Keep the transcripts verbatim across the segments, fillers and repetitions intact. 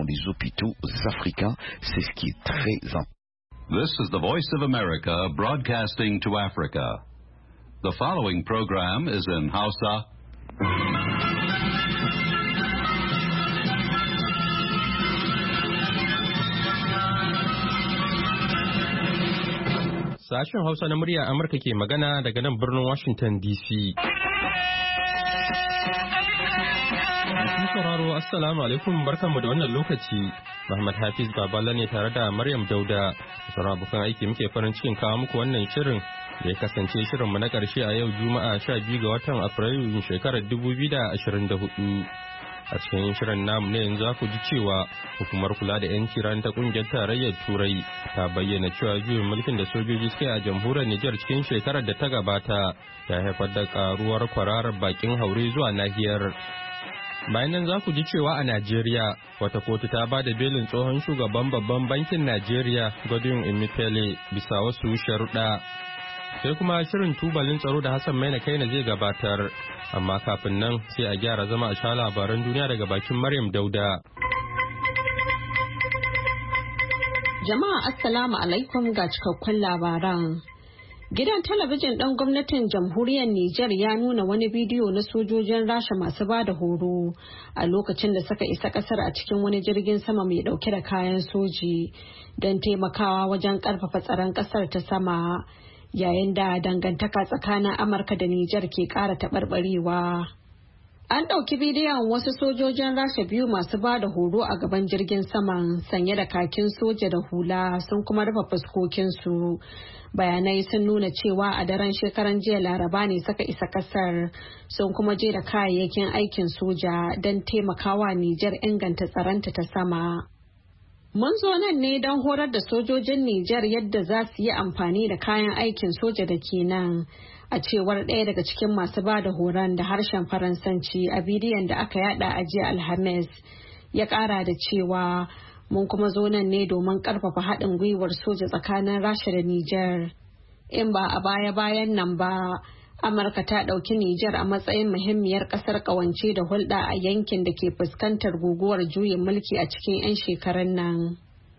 dans les hôpitaux africains. C'est ce qui est très important. This is the Voice of America broadcasting to Africa. The following program is in Hausa. Sashen Hausa na murya Amurka ke magana daga nan birnin Washington D C. Masu sauraro Assalamu alaikum barkanmu da wannan lokaci. Muhammad Hafiz Baballa ne tare da Maryam Dauda. Sauran abokan aiki muke farin cikin kawo muku wannan shirin da ya kasance shirinmu na ƙarshe a yau Juma'a sha biyu ga watan Afrilu shekarar dubu biyu da ashirin da hudu. A cikin shirin namu ne yanzu ku ji cewa hukumar kula da 'yanci ran ta kungiyar tarayyar turai ta bayyana cewa juyin mulkin da sojoji suka yi a jamhuriyar Nijar cikin shekarar da ta gabata ya haifar da karuwar kwararar bakin haure zuwa nahiyar. Bayan nan za ku ji cewa a Najeriya wata kotu ta ba da belin tsohon shugaban babban bankin Najeriya Godwin Emefiele bisa wasu sharuɗa. Sai kuma shirin tubalin tsaro da Hassan Maina Kaina zai gabatar. Amma kafin nan sai a gyara zama a sha labaran duniya daga bakin Maryam Dauda. Jama'a Assalamu alaikum ga cikakkun labaran. Gidan talabijin ɗan gwamnatin jamhuriyar Nijar ya nuna wani bidiyo na sojojin Rasha masu ba da horo a lokacin da suka isa ƙasar a cikin wani jirgin sama mai ɗauke da kayan soji don taimakawa wajen ƙarfafa tsaron ƙasar ta sama. Yayin da dangantaka tsakanin Amurka da Nijar ke ƙara taɓarɓarewa. An ɗauki bidiyon wasu sojojin Rasha biyu masu ba da horo a gaban jirgin saman sanye da kakin soja da hula sun kuma rufe fuskokinsu. Bayanai sun nuna cewa a daren shekaran jiya Laraba ne suka isa ƙasar sun kuma je da kayayyakin aikin soja don taimakawa Nijar inganta tsaronta ta sama. Mun zo nan ne don horar da sojojin Nijar yadda za su yi amfani da kayan aikin soja da ke nan, a cewar ɗaya daga cikin masu ba da horon da harshen Faransanci a bidiyon da aka yada a jiya Alhamis. Ya ƙara da cewa mun kuma zo nan ne domin ƙarfafa haɗin gwiwar soja tsakanin Rasha da Nijar. In ba a baya-bayan nan ba, Amurka ta ɗauki Nijar a matsayin muhimmiyar ƙasar ƙawance da hulɗa a yankin da ke fuskantar guguwar juyin mulki a cikin 'yan shekarun nan.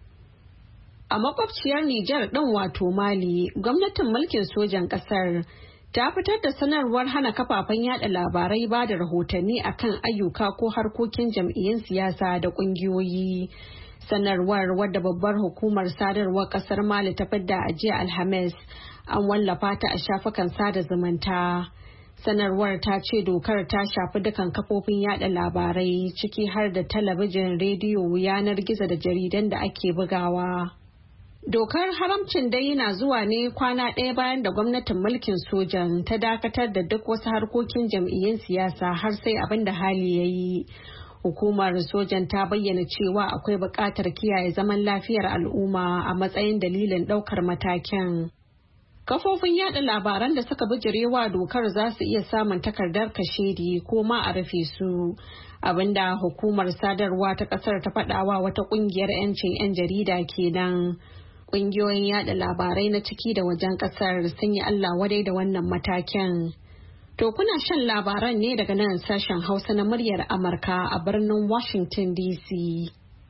A makwabciyar Nijar ɗin wato Mali, gwamnatin mulkin sojan ƙasar ta fitar da sanarwar hana kafafen yada labarai ba da rahotanni akan ayyuka ko harkokin jam'iyyun siyasa da ƙungiyoyi. Sanarwar wadda babbar hukumar sadarwar ƙasar Mali ta fidda a jiya Alhamis an wallafa ta a shafukan sada zumunta. Sanarwar ta ce dokar ta shafi dukan kafofin yada labarai ciki har da talabijin, rediyo, yanar gizo da jaridan da ake bugawa. Dokar haramcin dai na zuwa ne kwana ɗaya bayan da gwamnatin mulkin sojan ta dakatar da duk wasu harkokin jam'iyyun siyasa har sai abin da hali ya yi. Hukumar sojan ta bayyana cewa akwai buƙatar kiyaye zaman lafiyar al'umma a matsayin dalilin ɗaukar matakin. Kafofin yada labaran da suka bijirewa dokar za su iya samun takardar kashedi ko ma a rufe su, abinda hukumar sadarwa ta kasar ta faɗawa wata ƙungiyar 'yancin 'yan jarida kenan. Ƙungiyoyin yada labarai na ciki da wajen kasar sun yi Allah wadai da wannan matakin. To kuna shan labaran ne daga nan sashen Hausa na muryar Amurka a birnin Washington D C.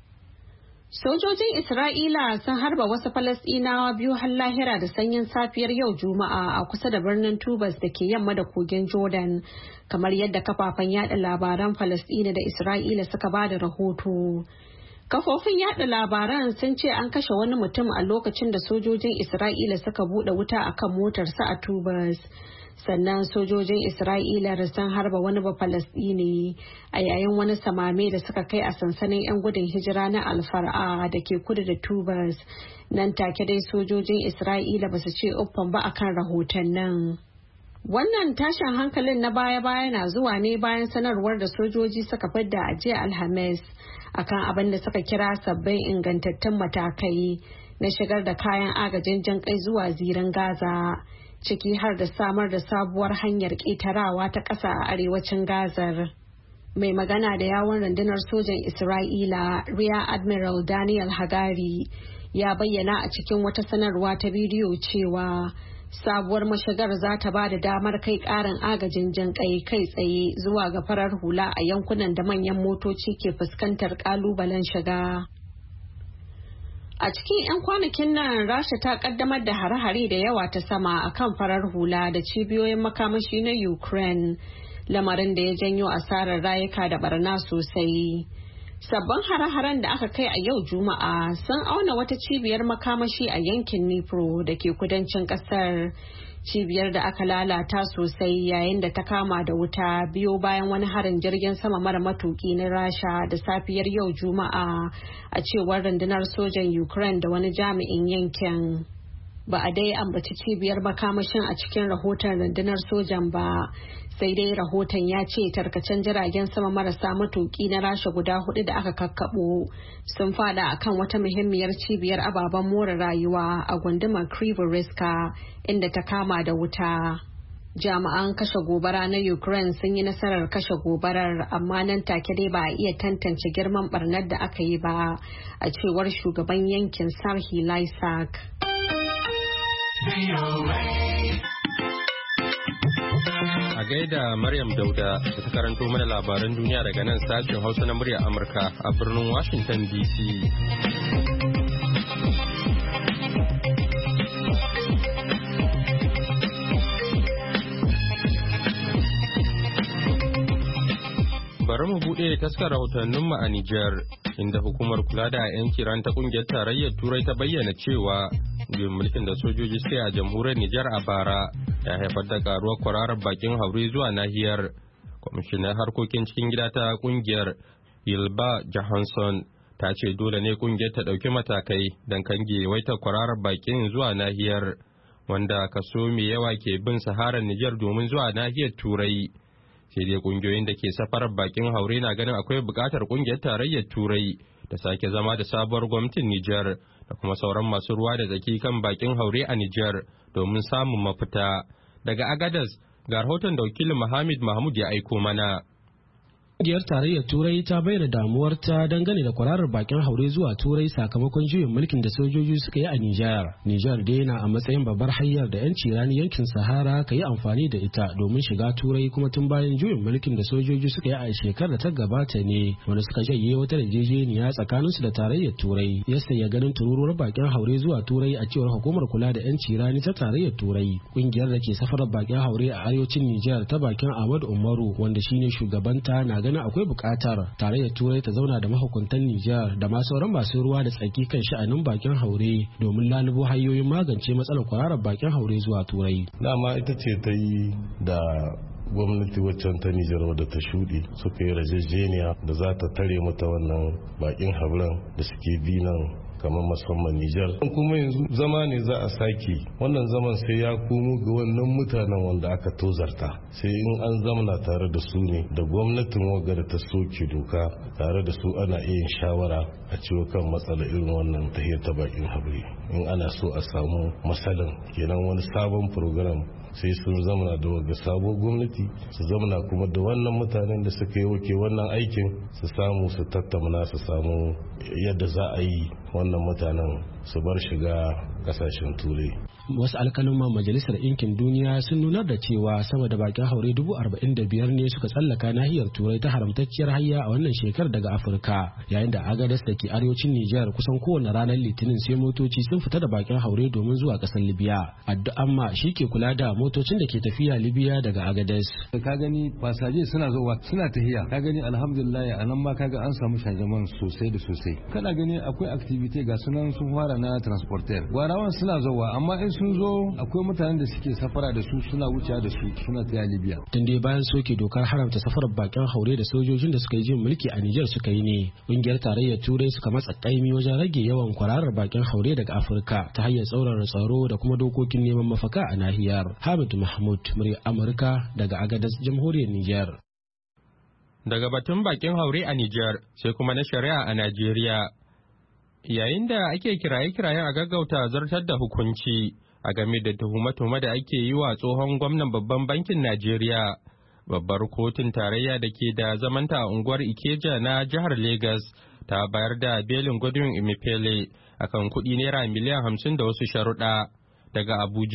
Sojojin Isra'ila sun harba wasu Falasɗinawa biyu har lahira da sanyin safiyar yau Juma'a a kusa da birnin Tubas da ke yamma da kogin Jordan, kamar yadda kafafen yada labaran Falasɗina da Isra'ila suka ba da rahoto. Kafofin yada labaran sun ce an kashe wani mutum a lokacin da sojojin Isra'ila suka buɗe wuta akan motarsa a Tubas. Sannan sojojin Isra'ila sun harba wani Bafalasɗini a yayin wani samame da suka kai a sansanin 'yan gudun hijira na Alfar'a da ke kudu da Tubas. Nan take dai sojojin Isra'ila ba su ce uffan ba akan rahoton nan. Wannan tashin hankalin na baya-baya na zuwa ne bayan sanarwar da sojoji suka fidda a jiya Alhamis akan abin da suka kira sabbin ingantattun matakai na shigar da kayan agajin jan kai zuwa zirin Gaza, ciki har da samar da sabuwar hanyar ƙetarawa ta ƙasa a arewacin Gazar. Mai magana da yawon rundunar sojan Isra'ila, Rear Admiral Daniel Hagari, ya bayyana a cikin wata sanarwa ta bidiyo cewa Sabuwar mashigar za ta ba da damar kai ƙarin agajin jin kai kai tsaye zuwa ga farar hula a yankunan da manyan motoci ke fuskantar ƙalubalen shiga. A cikin 'yan kwanakin nan Rasha ta kaddamar da hare-hare da yawa ta sama akan farar hula da cibiyoyin makamashi na Ukraine, lamarin da ya janyo asarar rayuka da barna sosai. Sabbin hare-haren da aka kai a yau Juma'a sun auna wata cibiyar makamashi a yankin Dnipro da ke kudancin kasar. Cibiyar da aka lalata sosai yayin da ta kama da wuta biyo bayan wani harin jirgin sama mara matuki na Rasha da safiyar yau Juma'a, a cewar rundunar sojan Ukraine da wani jami'in yankin. Ba a dai ambaci cibiyar makamashin a cikin rahoton rundunar sojan ba, sai dai rahoton ya ce tarkacen jiragen sama marasa matuki na Rasha guda hudu da aka kakkabo sun fada akan wata muhimmiyar cibiyar ababen more rayuwa a gundumar Krivoriska inda ta kama da wuta. Jami'an kashe gobara na Ukraine sun yi nasarar kashe gobarar, amma nan take dai ba a iya tantance girman barnar da aka yi ba, a cewar shugaban yankin Sarhi Lysak. A gaida Maryam Dauda da ta karanto mana labaran duniya daga nan sashen Hausa na murya Amurka a birnin Washington D C. Bari mu buɗe taskar rahotanninmu a Nijar, inda hukumar kula da 'yan kiran ta ƙungiyar tarayyar Turai ta bayyana cewa juyin mulkin da sojoji suka yi a jamhuriyar Nijar a bara ya haifar da karuwar kwararar bakin haure zuwa nahiyar. Kwamishinar harkokin cikin gida ta kungiyar Ylva Johansson ta ce dole ne kungiyar ta ɗauki matakai don kange yawaitar kwararar bakin zuwa nahiyar, wanda kaso mai yawa ke bin saharar Nijar domin zuwa nahiyar Turai. Sai dai kungiyoyin da ke safarar bakin haure na ganin akwai buƙatar kungiyar tarayyar Turai ta sake zama da sabuwar gwamnatin Nijar da kuma sauran masu ruwa da tsaki kan bakin haure a Nijar domin samun mafita. Daga Agadez, ga rahoton da wakilin Muhammad Mahmud ya aiko mana. Ƙungiyar Tarayyar Turai ta bayyana damuwarta dangane da kwararar bakin haure zuwa Turai sakamakon juyin mulkin da sojoji suka yi a Nijar. Nijar dai na a matsayin babbar hanyar da 'yanci rani yankin Sahara ka yi amfani da ita domin shiga Turai, kuma tun bayan juyin mulkin da sojoji suka yi a shekarar da ta gabata ne wanda suka jayye wata yarjejeniya tsakaninsu da Tarayyar Turai ya sanya ganin tururuwar bakin haure zuwa Turai, a cewar hukumar kula da 'yanci rani ta Tarayyar Turai. Ƙungiyar da ke safarar bakin haure a arewacin Nijar ta bakin Ahmad Umaru, wanda shine shugabanta, na ganin akwai buƙatar tarayyar Turai ta zauna da mahukuntan Nijar da ma sauran masu ruwa da tsaki kan sha'anin bakin haure domin lalubo hanyoyin magance matsalar kwararar bakin haure zuwa Turai. Dama ita ce ta yi da gwamnati waccan ta Nijar wadda ta shuɗe suka yi rajajeniya da za ta tare mata wannan bakin hauren da suke bi nan kamar musamman Nijar. Kuma yanzu zama ne za a sake, wannan zaman sai ya komo ga wannan mutanen wanda aka tozarta, sai in an zamana tare da su ne da gwamnatin wagar ta soke doka tare da su ana iya shawara a ciwo kan matsala irin wannan tahiyar ta bakin habre. In ana so a samu masalan kenan wani sabon program sai sun zamana da waga sabo gwamnati su zamana kuma da wannan mutanen da suka yi wake wannan aikin su samu su tattauna su samu yadda za a yi wannan mutanen su bar shiga kasashen turai. Wasu alkalin majalisar ɗinkin duniya sun nunar da cewa sama da bakin haure dubu arba'in da biyar ne suka tsallaka nahiyar Turai ta haramtacciyar hayya a wannan shekarar daga Afirka, yayin da Agadez da ke arewacin Nijar kusan kowane ranar Litinin sai motoci sun fita da bakin haure domin zuwa ƙasar Libya. Addu'an ma shi ke kula da motocin da ke tafiya Libya daga Agadez. Ka gani fasaje suna zuwa suna tafiya, ka gani alhamdulillah a nan ma kaga an samu shajaman sosai da sosai. Kana gani akwai activity ga sunan sun fara na transporter. Gwarawan suna zuwa, amma in sun zo akwai mutanen da suke safara da su suna wuce da su suna tafiya Libya. Tun dai bayan soke dokar haramta safarar bakin haure da sojojin da suka yi jin mulki a Nijar suka yi ne, ƙungiyar tarayyar Turai suka matsa kaimi wajen rage yawan kwararar bakin haure daga Afirka ta hanyar tsaurara tsaro da kuma dokokin neman mafaka a nahiyar. Hamid Mahmud, murya Amurka daga Agadez, jamhuriyar Nijar. Daga batun bakin haure a Nijar sai kuma na shari'a a Najeriya. Yayin da ake kiraye-kirayen a gaggauta zartar da hukunci a game da tuhume-tuhume da ake yi wa tsohon gwamnan babban bankin Najeriya, babbar kotun tarayya da ke da zamanta a unguwar Ikeja na jihar Legas ta bayar da belin Godwin Emefiele akan kuɗi naira miliyan hamsin da wasu sharuɗa. Daga Abuja,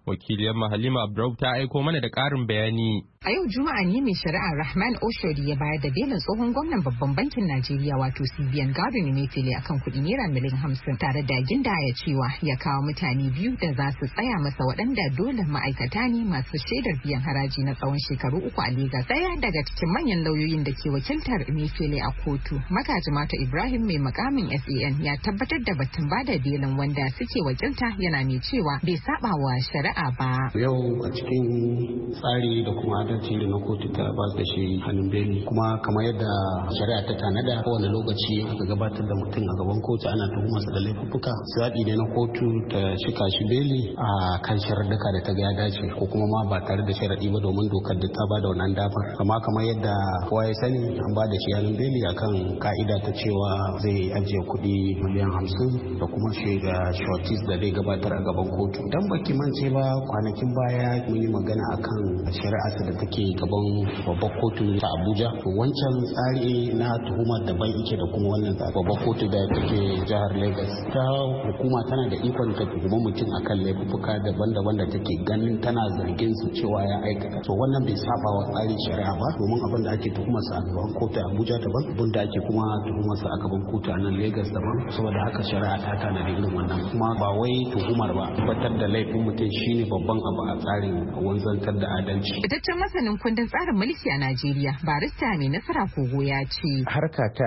wakiliyar Halima Abdurraub ta aiko mana da ƙarin bayani. A yau Juma'a ne mai shari'ar Rahman Oshodi ya bayar da belin tsohon gwamnan babban bankin Najeriya wato C B N Godwin Emefiele akan kuɗi naira miliyan hamsin tare da gindaya cewa ya kawo mutane biyu da za su tsaya masa waɗanda dole ma'aikata ne masu shaidar biyan haraji na tsawon shekaru uku a Legas. Ɗaya daga cikin manyan lauyoyin da ke wakiltar Emefiele a kotu, Makajimata Ibrahim mai makamin S A N ya tabbatar da batun bada belin wanda suke wakilta yana mai cewa bai saba wa shari'a ba. Yau a cikin tsari da kuma adalci da na kotu ta ba da shi hannun beli, kuma kamar yadda shari'a ta tanada kowane lokaci aka gabatar da mutum a gaban kotu ana tuhumarsa da laifuffuka, zaɓi ne na kotu ta cika shi beli a kan sharaɗuka da ta ga ya dace ko kuma ma ba tare da sharaɗi ba domin dokar da ta ba da wannan damar. Amma kamar yadda kowa ya sani an ba da shi hannun beli akan ka'ida ta cewa zai ajiye kuɗi miliyan hamsin da kuma shaida shortis da zai gabatar a gaban kotu. Dan baki mance ba kwanakin baya mun yi magana akan shari'arsa da take gaban babbar kotu ta Abuja. Wancan tsari na tuhumar daban yake da kuma wannan babbar kotu da take jihar Lagos. Ta hukuma tana da ikon ta tuhumi mutum akan laifuka daban-daban da take ganin tana zargin su cewa ya aikata. To wannan bai saba wa tsarin shari'a ba, domin abin da ake tuhumar sa a gaban kotu a Abuja daban, abin da ake kuma tuhumar sa a gaban kotu a nan Lagos daban. Saboda haka shari'a ta tana da irin wannan, kuma ba wai tuhumar ba, tabbatar da laifin mutum shine babban abu a tsarin wanzantar da adalci. Fitaccen masanin kundin tsarin mulki a Najeriya, barista mai nasara kogo ya ce. Harka ta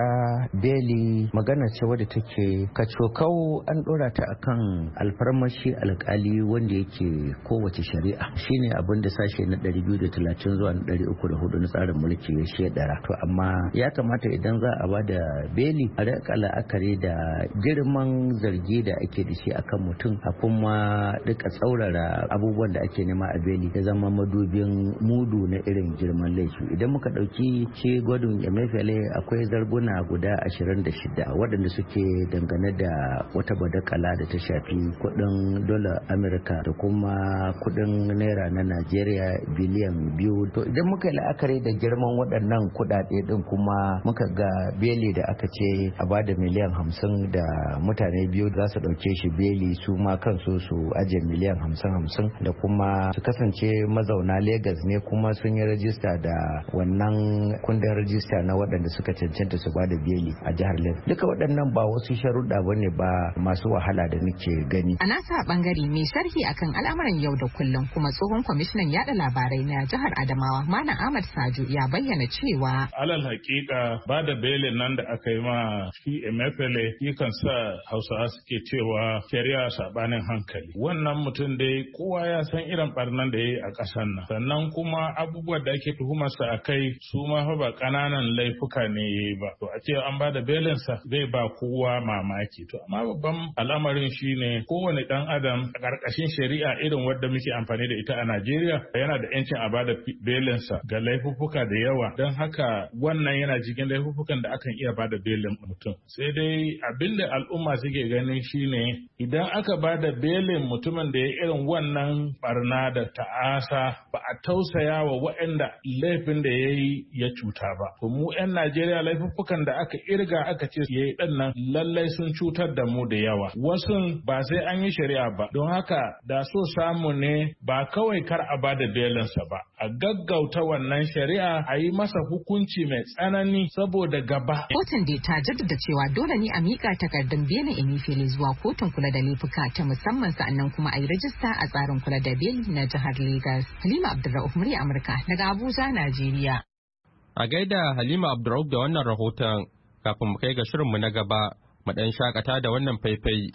beli magana ce wadda take kacokau an dora ta akan alfarmashi alkali wanda yake kowace shari'a. Shine abin da sashe na ɗari biyu da talatin zuwa na ɗari uku da hudu na tsarin mulki ya shedara. To amma ya kamata idan za a bada beli a rika la'akari da girman zargi da ake da shi akan mutum, a kuma duka tsaurara abubuwan da ake nema a beli ya zama madubin mudu na irin girman laifi. Idan muka dauki shi Godwin Emefiele akwai zarguna guda ashirin da shida waɗanda suke dangane da wata badakala da ta shafi kuɗin dola Amurka da kuma kuɗin naira na Najeriya biliyan biyu. To idan muka yi la'akari da girman waɗannan kuɗaɗe din kuma muka ga beli da aka ce a bada miliyan hamsin da mutane biyu za su ɗauke shi beli su ma kansu su ajiye miliyan hamsin hamsin da kuma su kasance mazauna Legas ne kuma sun yi rajista da wannan kundin rajista na waɗanda suka cancanta su bada beli a jihar Legas. Duka waɗannan ba wasu sharuɗa ba ne ba masu wahala da nake gani. A nasa bangare mai sharhi akan al'amuran yau da kullum kuma tsohon kwamishinan yada labarai na jihar Adamawa Malam Ahmad Sajo ya bayyana cewa alal hakika ba da belin nan da aka yi ma shi Emefiele yakan sa Hausawa suke cewa shari'a sabanin hankali. Wannan mutum dai kowa ya san irin barnan da ya yi a ƙasar nan. Sannan kuma abubuwan da ake tuhumarsa a kai su ma fa ba ƙananan laifuka ne ya yi ba. To a ce an ba da belinsa zai ba kowa mamaki. To amma babban al'amarin shi ne kowane ɗan adam a ƙarƙashin shari'a irin wadda muke amfani da ita a Najeriya yana da 'yancin a ba da belinsa ga laifuffuka da yawa. Don haka wannan yana cikin laifuffukan da akan iya ba da belin mutum. Sai dai abinda al'umma suke ganin shine idan aka ba da belin mutumin da ya irin wannan barna da ta'asa ba a tausaya wa waɗanda laifin da ya yi ya cuta ba. To mu 'yan Najeriya laifuffukan da aka irga aka ce ya yi ɗan nan lallai sun cutar da mu da yawa. Wasu ba sai an yi shari'a ba. Don haka da so samu ne ba kawai kar a ba da belinsa ba. A gaggauta wannan shari'a a yi masa hukunci mai tsanani saboda gaba. Kotun da ta jaddada cewa dole ne a miƙa takardun belin Emefiele zuwa kotun kula da laifuka ta musamman sa'annan kuma a yi rajista a tsarin kula da beli na jihar Legas. Halima Abdulrauf murya Amurka daga Abuja, Najeriya. A gaida Halima Abdulrauf da wannan rahoton, kafin mu kai ga shirinmu na gaba, mu ɗan shakata da wannan faifai.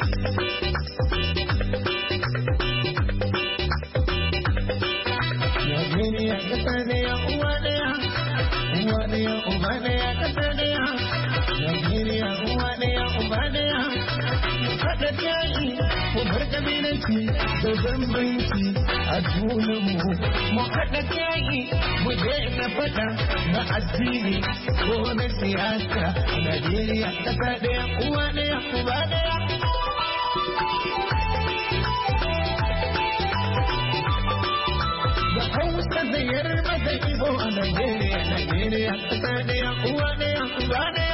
Da bambanci a junanmu mu haɗa yayi mu daina faɗa na addini ko na siyasa. Najeriya ƙasa ɗaya uwa ɗaya uba ɗaya. Da Hausa da Yarba da Igbo a Najeriya, Najeriya ƙasa ɗaya uwa ɗaya uba ɗaya.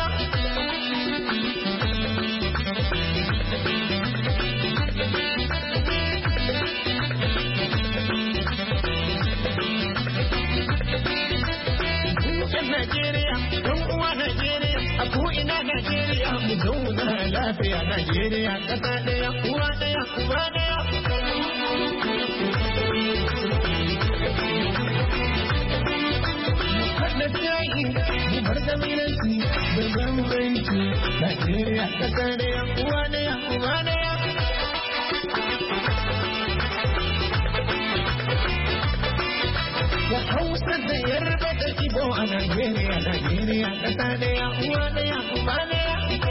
lafiya Najeriya ƙasa ɗaya uwa ɗaya uba ɗaya. Haɗa jayi mu bar kabilanci da bambanci Najeriya ƙasa ɗaya uwa ɗaya uba ɗaya. Da Hausa da Yarba da Ibo a Najeriya, Najeriya ƙasa ɗaya uwa ɗaya uba ɗaya.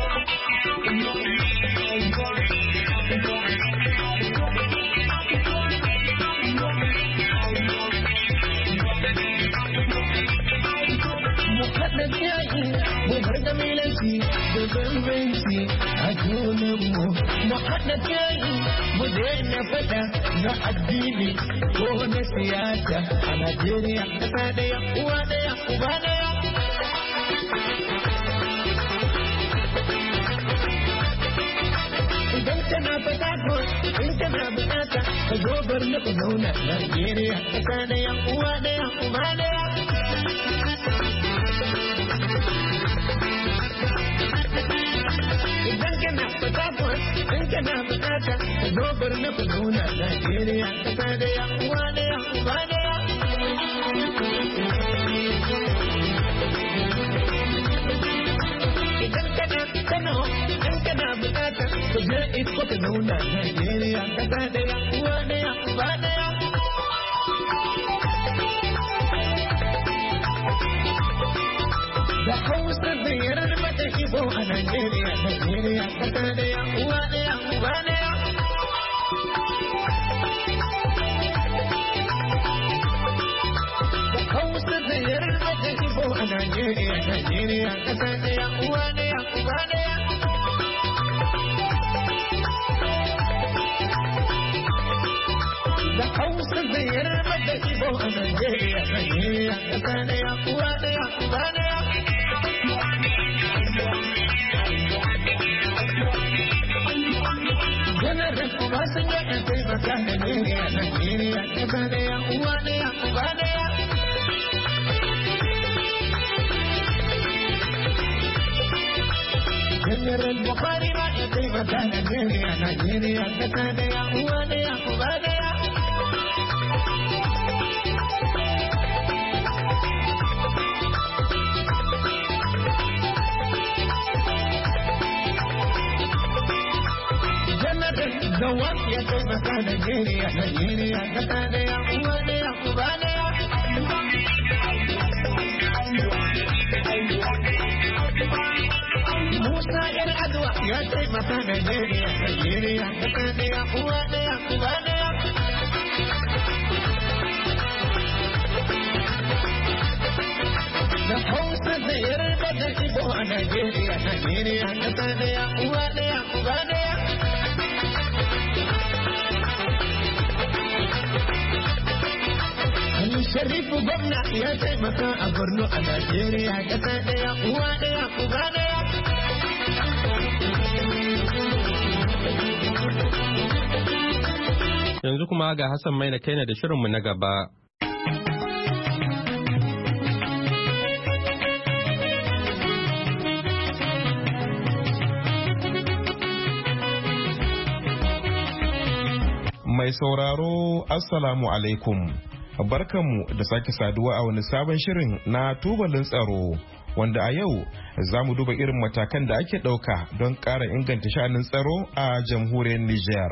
Mu haɗa jayi mu bar kabilanci da bambanci a junanmu. Mu haɗa jayi mu daina faɗa na addini ko na siyasa a Najeriya ƙasa ɗaya uwa ɗaya uba ɗaya. Idan kana fata ko in kana bukata ka zo bar na ku zauna Najeriya ƙasa ɗaya uwa ɗaya uba ɗaya. Idan kana fata ko in kana bukata ka zo bar na ku zauna Najeriya ƙasa ɗaya uwa ɗaya uba ɗaya. Idan kana Kano in kana bukata ka je iko ka zauna Najeriya ƙasa ɗaya uwa ɗaya uba ɗaya. Da Hausa da Yarba da Ibo a Najeriya, Najeriya ƙasa ɗaya uwa ɗaya uba ɗaya. Da Hausa da Yarba da Ibo a Najeriya, Najeriya ƙasa ɗaya uwa ɗaya uba ɗaya. Da Hausa da Yarba da Ibo a Najeriya, Najeriya ƙasa ɗaya uwa ɗaya uba ɗaya. Janar Obasanjo ya taimaka Najeriya, Najeriya ƙasa ɗaya uwa ɗaya uba ɗaya. General Buhari ma ya taimaka Najeriya, Najeriya ƙasa ɗaya uwa ɗaya uba ɗaya. Gawat ya taimaka Najeriya, Najeriya ƙasa ɗaya uwa ɗaya uba ɗaya. Musa ‘yar Adwa ya taimaka Najeriya, Najeriya ƙasa ɗaya uwa ɗaya uba ɗaya. Da Hausa da Yarba da Ibo a Najeriya, Najeriya ƙasa ɗaya uwa ɗaya uba ɗaya. Sharifu gwamna ya taimaka a Borno a Najeriya ƙasa ɗaya uwa ɗaya uba ɗaya. Yanzu kuma ga Hassan Maina Kaina da shirinmu na gaba. Mai sauraro, Assalamu alaikum. Barkanmu da sake saduwa a wani sabon shirin na tubalin tsaro wanda a yau za mu duba irin matakan da ake ɗauka don ƙara inganta sha'anin tsaro a jamhuriyar Nijar.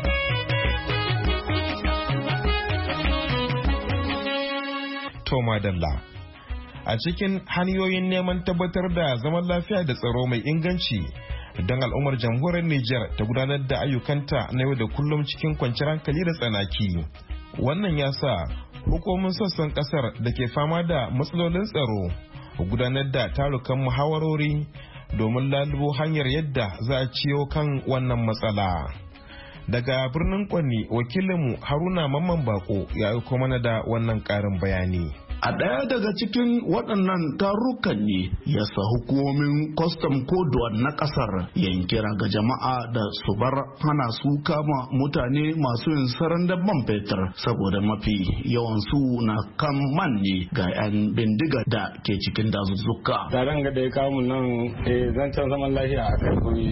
Toma Dalla. A cikin hanyoyin neman tabbatar da zaman lafiya da tsaro mai inganci don al'ummar jamhuriyar Nijar ta gudanar da ayyukanta na yau da kullum cikin kwanciyar hankali da tsanaki. Wannan ya sa hukumomin sassan kasar da ke fama da matsalolin tsaro gudanar da tarukan muhawarori domin lalubo hanyar yadda za a ciyo kan wannan matsala. Daga birnin Kwanni, wakilinmu Haruna Mamman Bako ya aiko mana da wannan ƙarin bayani. A ɗaya daga cikin waɗannan tarukan ne ya sa hukumomin kwastam koduwan na ƙasar yankira ga jama'a da su bar hana su kama mutane masu yin saran dabban fetur saboda mafi yawan su na kan man ne ga 'yan bindiga da ke cikin dazuzzuka. Taron ga da ya kawo nan zancen zaman lafiya a kai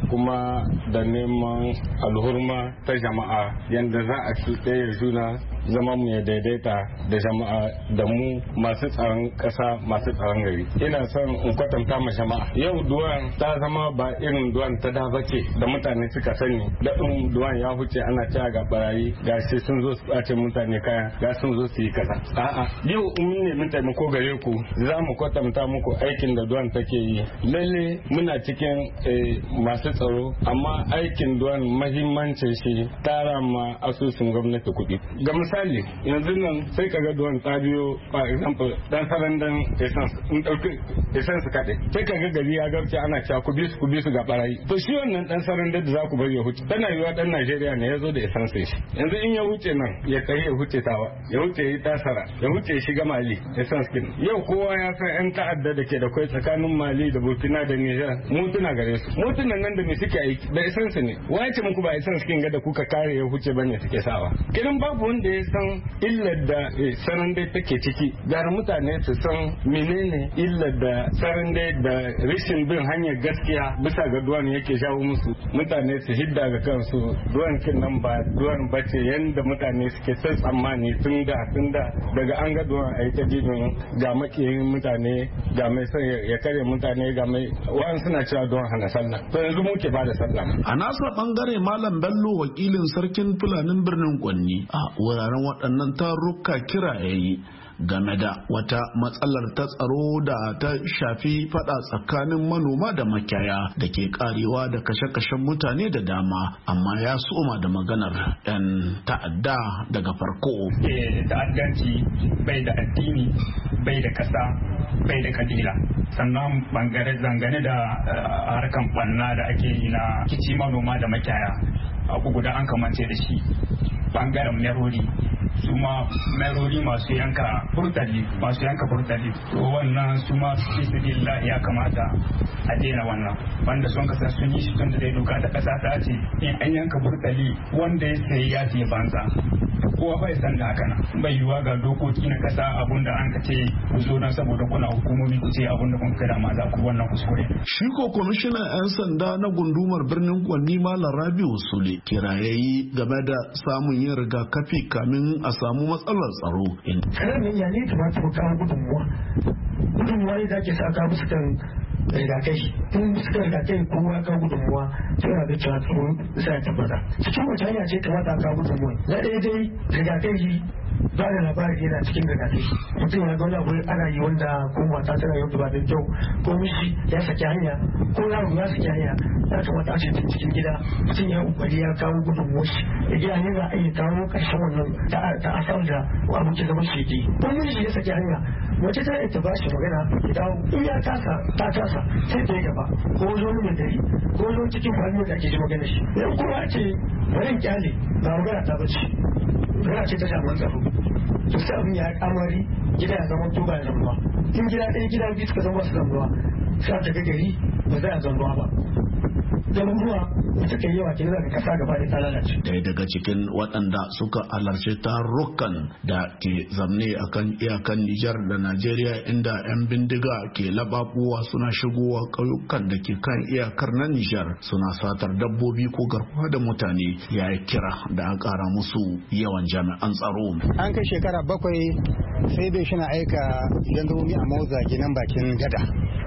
kuma da neman alhurma ta jama'a yadda za a ci ɗaya juna zama mu ya daidaita da jama'a da mu masu tsaron ƙasa masu tsaron gari. Ina son in kwatanta ma jama'a yau duwan ta zama ba irin duwan ta da bace da mutane suka sani da in duwan ya huce ana cewa ga barayi ga shi sun zo su ɓace mutane kaya ga sun zo su yi kaza. A'a yau in mun nemi taimako gare ku za mu kwatanta muku aikin da duwan take yi. Lalle muna cikin masu tsaro amma aikin duwan mahimmancin shi tara ma asusun gwamnati kuɗi. Ga misali yanzu nan sai ka ga duwan ta biyo for example dan sarandan essence in ɗauki essence kaɗai sai ka ga gari ya garce ana cewa ku bi su ku bi su ga barayi. To shi wannan dan sarandan da za ku bari ya huce tana yiwa dan Najeriya ne ya zo da essence shi yanzu in ya huce nan ya kai ya huce tawa ya huce ya tasara ya huce ya shiga Mali essence kin. Yau kowa ya san yan ta'adda da ke da kai tsakanin Mali da Burkina da Niger motuna gare su motunan nan da me suke aiki da essence ne wace muku ba essence kin ga da kuka kare ya huce bane suke sawa kidan babu wanda ya san illar da sanan dai take ciki gara mutane su san menene illar da sanan dai da rashin bin hanyar gaskiya bisa ga duwan yake jawo musu mutane su hidda ga kansu duwan kin nan ba duwan bace yanda mutane suke san tsammani tun da tun da daga an ga duwan a yi ta dibin ga makiyin mutane ga mai son ya kare mutane ga mai wa'an suna cewa duwan hana sallah to yanzu muke ba da sallah. A nasa bangare Malam Bello wakilin sarkin Fulanin birnin Kwanni a wuraren waɗannan taruka kira yayi game da wata matsalar ta tsaro da ta shafi fada tsakanin manoma da makiyaya da ke karewa da kashe-kashen mutane da dama amma ya soma da maganar 'yan ta'adda daga farko. Ta'addanci bai da addini bai da kasa bai da kabila sannan bangare zangane da harkan banna da ake yi na kici manoma da makiyaya abu guda an kamance da shi bangaren merori su ma merori masu yanka furtali masu yanka furtali to wannan su ma fisbillah ya kamata a daina wannan wanda sun kasa sun yi shi tun da dai doka ta kasa ta ce in an yanka furtali wanda ya sayi ya ce banza kowa bai san da haka nan bai yiwa ga dokoki na kasa abunda an ka ce ku zo dan saboda kuna hukumomi ku ce abunda kun kada ma za ku wannan kuskure. Shi ko kwamishinan 'yan sanda na gundumar birnin Kwanni Malam Rabiu Sule kirayayi game da samun yin rigakafi kamin a samu matsalar tsaro. Karamin ya ne kamata mu kawo gudunmuwa. Gudunmuwa ne da ke sa ka musu kan rigakafi. Tun suka rigakafi kowa ka gudunmuwa sai ga cewa tsaro za ta tabbata. Cikin wata hanya ce kamata ka gudunmuwa. Na ɗaya dai rigakafi ba da labari yana cikin rigakafi. Mutum ya ga wani abu ana yi wanda ko mata tana yi wanda ba da kyau ko mishi ya saki hanya ko yaro ya saki hanya ya kamata a ce cikin gida mutum ya kokari ya kawo gudunmuwa shi ya gida ne za a iya kawo ƙarshen wannan ta asar da abu ke zama shi ko mishi ya saki hanya wace ta ita ba shi magana ya dawo in ya tasa ta tasa sai ta yi gaba ko zo mai dari ko zo cikin kwallo da ake ji magana shi idan kuma ce bari kyale ba magana ta bace magana ce ta shaman tsaro to sai abin ya kamari gida ya zama tuba ya zama in gida ɗaya gida biyu suka zama su zama sai ta ga gari ba za a zama ba garuruwa da suka yi yawa kenan daga kasa gaba da ta lalace. Daya daga cikin waɗanda suka halarci tarukan da ke zamne akan iyakan Nijar da Najeriya inda 'yan bindiga ke lababuwa suna shigowa ƙauyukan da ke kan iyakar na Nijar suna satar dabbobi ko garkuwa da mutane ya yi kira da an ƙara musu yawan jami'an tsaro. An kai shekara bakwai sai bai shi na aika jandarmomi a mauza ginan bakin gada.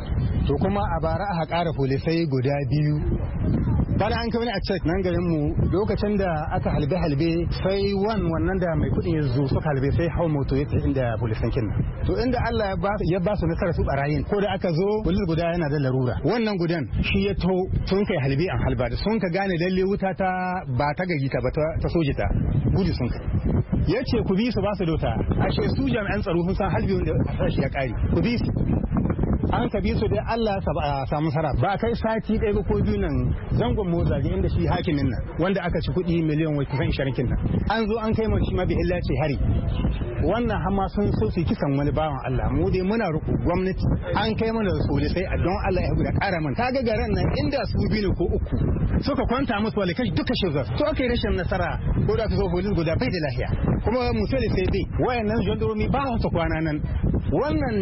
To kuma a bara aka ƙara polisai guda biyu bana an kai a cek nan garin mu lokacin da aka halbe halbe sai wan wannan da mai kudin ya zo suka halbe sai hau moto ya inda polisan kin to inda Allah ya ba su nasara su barayin ko da aka zo polis guda yana da larura wannan gudan shi ya to sun kai halbe an halba da sun ka gane lalle wuta ta ba ta gari ta ba ta soji ta gudu sun kai yace ku bi su ba su dota ashe su jami'an tsaro sun san halbe wanda shi ya kare ku bi su an ka bi su dai Allah ya samu sara ba kai sati ɗaya ko biyu nan zangon motsa inda shi hakimin nan wanda aka ci kuɗi miliyan wai kusan ishirin kin nan an zo an kai mu shi ma bi illa ce hari wannan hamma sun so su kisan wani bawan Allah mu dai muna roƙo gwamnati an kai mana sole sai a don Allah ya guda ƙara mana kaga garan nan inda su biyu ko uku suka kwanta musu wale kai duka shiga to akai rashin nasara ko da ka zo police guda bai da lafiya kuma musali sai dai wayannan jandarmi ba su kwana nan wannan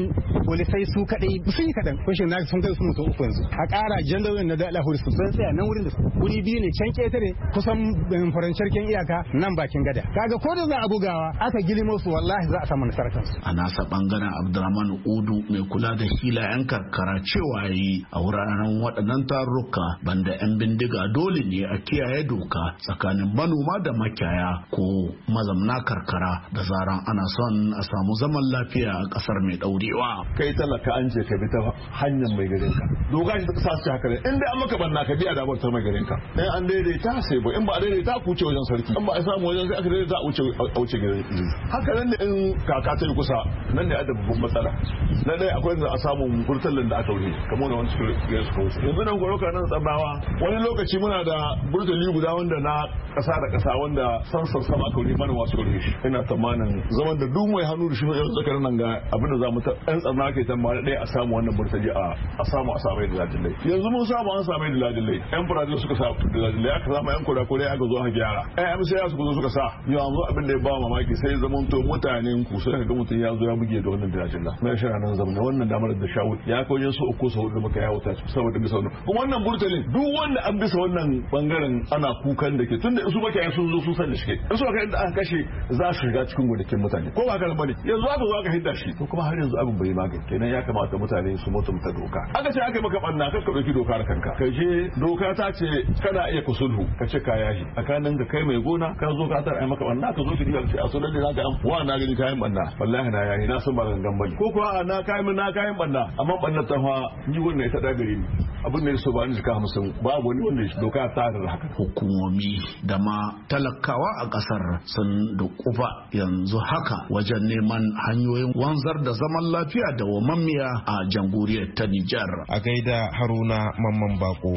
polisai su kadai sun yi kadan kushin na sun kai su mutum uku yanzu a ƙara jandarorin na dala huri su sun tsaya nan wurin da wuri biyu ne can ketare kusan farancarken iyaka nan bakin gada kaga ko da za a bugawa aka gilimo su wallahi za a samu nasarar kansu. A nasa bangaren Abdurrahman Udu mai kula da filayen karkara cewa yi a wuraren waɗannan tarurruka banda 'yan bindiga dole ne a kiyaye doka tsakanin manoma da makiyaya ko mazamna karkara da zaran ana son a samu zaman lafiya a ƙasar mai ɗaurewa. Kai talaka an ce ka bi ta hanyar mai garin ka. Doka shi ta sa su haka ne in dai an maka banna ka bi a dabar ta mai garin ka. In an daidaita sai ba in ba a daidaita ku wuce wajen sarki in ba a samu wajen sai aka daidaita a wuce a wuce gidan. Haka nan ne in kaka ta yi kusa nan ne a da babban matsala. Na dai akwai da a samu burtalin da aka wuce kamar da wani suke suka wuce. Yanzu nan gwaro nan tsabawa wani lokaci muna da burtali guda wanda na kasa da kasa wanda sansan sama aka wuce mana wasu wuce shi. Ina tsammanin zaman da duk mai hannu da shi yanzu tsakanin nan ga abinda za mu ta ɗan tsarna ke tambaya ɗaya a samu wannan burtali a samu a samai da ladilai. Yanzu mun samu an samai da ladilai. Yan furaje suka sa da ladilai aka samu yan kura kura aka zo aka gyara. Ai am sai suka zo suka sa yanzu abin da ya ba mamaki sai zaman to mutanen ku sai ga mutum ya zo ya buge da wannan dajilla. Mai shara nan zaman wannan damar da shawo ya kawo su uku sau da muka yawo ta saboda bisa wannan. Kuma wannan burtalin duk wanda an bisa wannan bangaren ana kukan da ke tunda su baka sun zo sun san da shi. In su aka yadda aka kashe za su shiga cikin gonakin mutane. Ko ba haka bane yanzu aka zo aka hidda shi to kuma har yanzu abin bai magani kenan ya kamata mutane su mutunta doka. Aka ce aka yi maka banna kar ka dauki doka da kanka. Kai je doka ta ce kana iya ku sulhu ka ce ka yashi tsakanin ka kai mai gona ka zo ka tar ai maka banna ka zo ki diga ce a sunan da zaka am wa na gani kayan banna wallahi na yayi na san ba gangan bane ko kuwa na kayan na kayan banna amma banna ta fa ni wannan ita da gare ni abin da so ba ni ka hamsin babu wani wanda doka ta da haka. Hukumomi da ma talakawa a kasar sun dukufa yanzu haka wajen neman hanyoyin wanzar da zaman lafiya da wamammiya a jamhuriyar ta Nijar. A gaida Haruna Mamman Bako.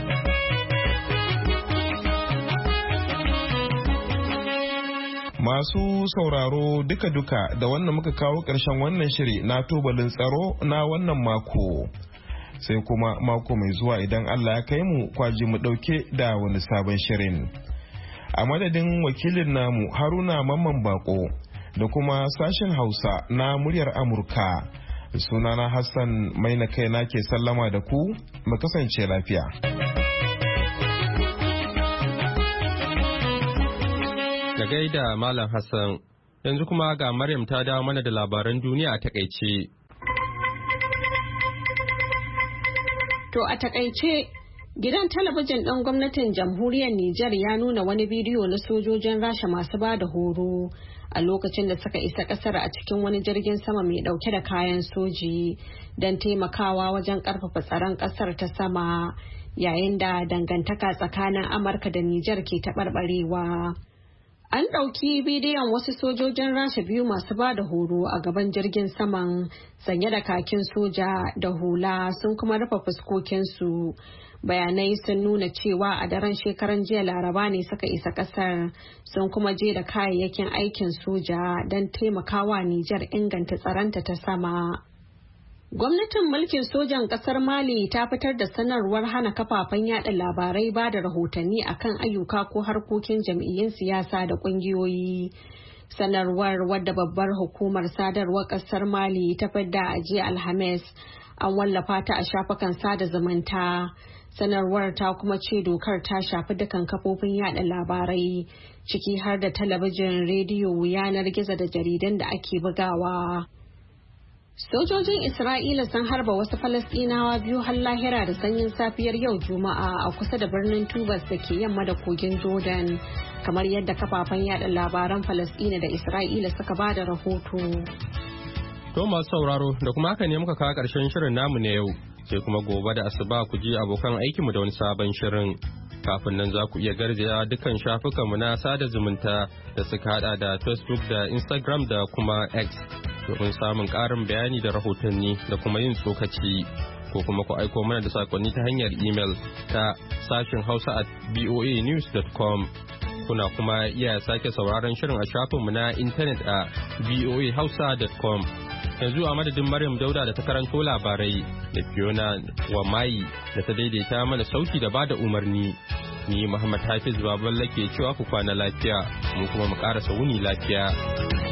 Masu sauraro duka-duka da wannan muka kawo ƙarshen wannan shiri na tubalin tsaro na wannan mako. Sai kuma mako mai zuwa idan Allah ya kai mu kwaji mu ɗauke da wani sabon shirin. A madadin wakilin namu Haruna Mamman Bako da kuma sashen Hausa na muryar Amurka. Sunana Hassan Maina kaina ke sallama da ku, mu kasance lafiya. Da gaida Malam Hassan, yanzu kuma ga Maryam ta dawo mana da labaran duniya a takaice. To a takaice, gidan talabijin ɗin gwamnatin jamhuriyar Nijar ya nuna wani bidiyo na sojojin Rasha masu ba da horo a lokacin da suka isa ƙasar a cikin wani jirgin sama mai ɗauke da kayan soji don taimakawa wajen ƙarfafa tsaron ƙasar ta sama yayin da dangantaka tsakanin Amurka da Nijar ke taɓarɓarewa. An ɗauki bidiyon wasu sojojin Rasha biyu masu ba da horo a gaban jirgin saman sanye da kakin soja da hula sun kuma rufe fuskokinsu. Bayanai sun nuna cewa a daren shekaran jiya Laraba ne suka isa ƙasar sun kuma je da kayayyakin aikin soja don taimakawa Nijar inganta tsaronta ta sama. Gwamnatin mulkin sojan ƙasar Mali ta fitar da sanarwar hana kafafen yada labarai ba da rahotanni akan ayyuka ko harkokin jam'iyyun siyasa da ƙungiyoyi. Sanarwar wadda babbar hukumar sadarwar ƙasar Mali ta fidda a jiya Alhamis an wallafa ta a shafukan sada zumunta. Sanarwar ta kuma ce dokar ta shafi dukan kafofin yada labarai ciki har da talabijin, rediyo, yanar gizo da jaridan da ake bugawa. Sojojin Isra'ila sun harba wasu Falasɗinawa biyu har lahira da sanyin safiyar yau Juma'a a kusa da birnin Tubas da ke yamma da kogin Jordan, kamar yadda kafafen yada labaran Falasɗina da Isra'ila suka ba da rahoto. To masu sauraro da kuma haka ne muka kawo ƙarshen shirin namu na yau, sai kuma gobe da asuba ku ji abokan aikinmu da wani sabon shirin. Kafin nan za ku iya garzaya dukkan shafukanmu na sada zumunta da suka hada da Facebook da Instagram da kuma X. domin samun ƙarin bayani da rahotanni da kuma yin tsokaci ko kuma ku aiko mana da sakonni ta hanyar imel ta sashin hausa at voa news dot com. Kuna kuma iya sake sauraron shirin a shafinmu na intanet a voa hausa dot com. Yanzu a madadin Maryam Dauda da ta karanto labarai da Fiona Wamayi da ta daidaita mana sauti da bada umarni. Ni Muhammad Hafiz Baballe ke cewa ku kwana lafiya, mu kuma mu ƙarasa wuni lafiya.